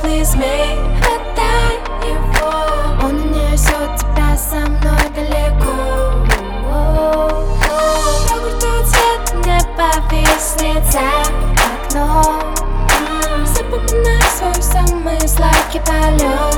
воздушный змей. Хватай его, он унесет тебя со мной далеко. Йогурт цвет мне повиснет за окном. Запоминай свой самый сладкий полет.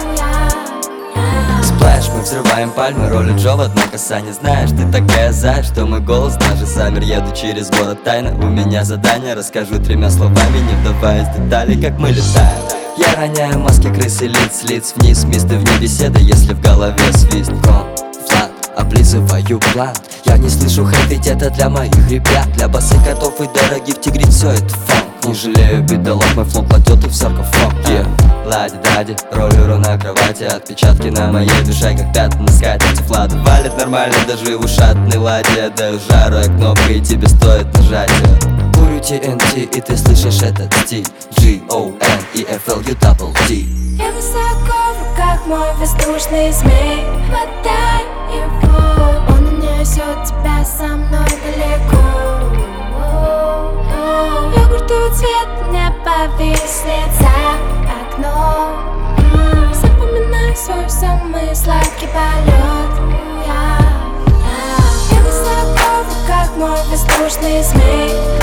Сплэш, мы взрываем пальмы, роли Джо в одно касание. Знаешь, ты такая зай, что мой голос даже замер. Еду через город тайно, у меня задание. Расскажу 3 словами, не вдаваясь в детали, как мы летаем. Я роняю маски крысы, лиц вниз. Вместо вне беседы, если в голове свист. Конфлакт, облизываю план. Я не слышу хэт, ведь это для моих ребят. Для босых котов и дорогих тигриц все это фанк. Не жалею бедолог, мой флоу кладет их в саркофаг. Лади-дади, роллеру на кровати. Отпечатки на моей душе, как пятна на скатерти. Влада валит нормально, даже в ушатной ладе. Я даю жару, я кнопка, и тебе стоит нажатие. Курю TNT, и ты слышишь этот стиль. G-O-N-E-F-L-U-D-D. Я высоко в руках, мой воздушный змей. Хватай его, он унесет тебя со мной далеко. Йогуртовый цвет мне повиснет за окном. Запоминай свой самый сладкий полет. Я высоко в руках, мой воздушный змей.